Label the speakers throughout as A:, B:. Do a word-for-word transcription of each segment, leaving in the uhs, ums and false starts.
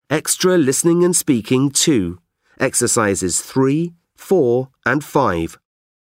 A: Extra Listening and Speaking two. Exercises three, four and five.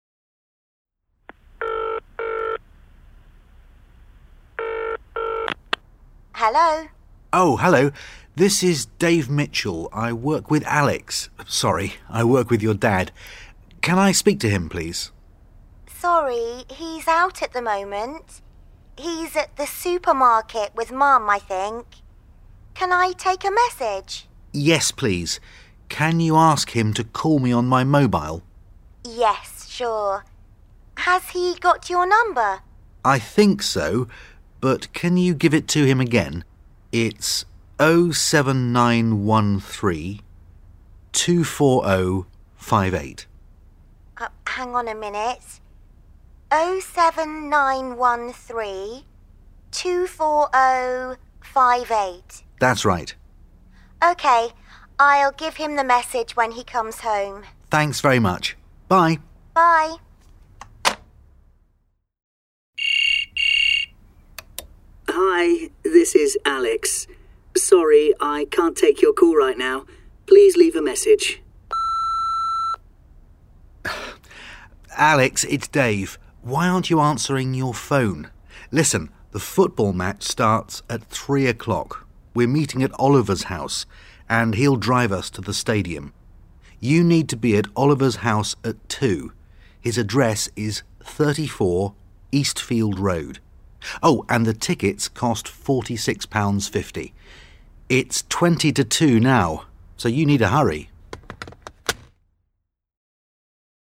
B: Hello?
C: Oh, hello. This is Dave Mitchell. I work with Alex. Sorry, I work with your dad. Can I speak to him, please?
B: Sorry, he's out at the moment. He's at the supermarket with Mum, I think. Can I take a message?
C: Yes, please. Can you ask him to call me on my mobile?
B: Yes, sure. Has he got your number?
C: I think so, but can you give it to him again? It's oh seven nine one three, two four oh five eight.
B: Uh, hang on a minute. oh seven nine one three, two four oh five eight.
C: That's right.
B: OK, I'll give him the message when he comes home.
C: Thanks very much. Bye.
B: Bye.
D: Hi, this is Alex. Sorry, I can't take your call right now. Please leave a message.
C: Alex, it's Dave. Why aren't you answering your phone? Listen, the football match starts at three o'clock. We're meeting at Oliver's house, and he'll drive us to the stadium. You need to be at Oliver's house at two. His address is thirty-four Eastfield Road. Oh, and the tickets cost forty-six pounds fifty. It's twenty to two now, so you need a hurry.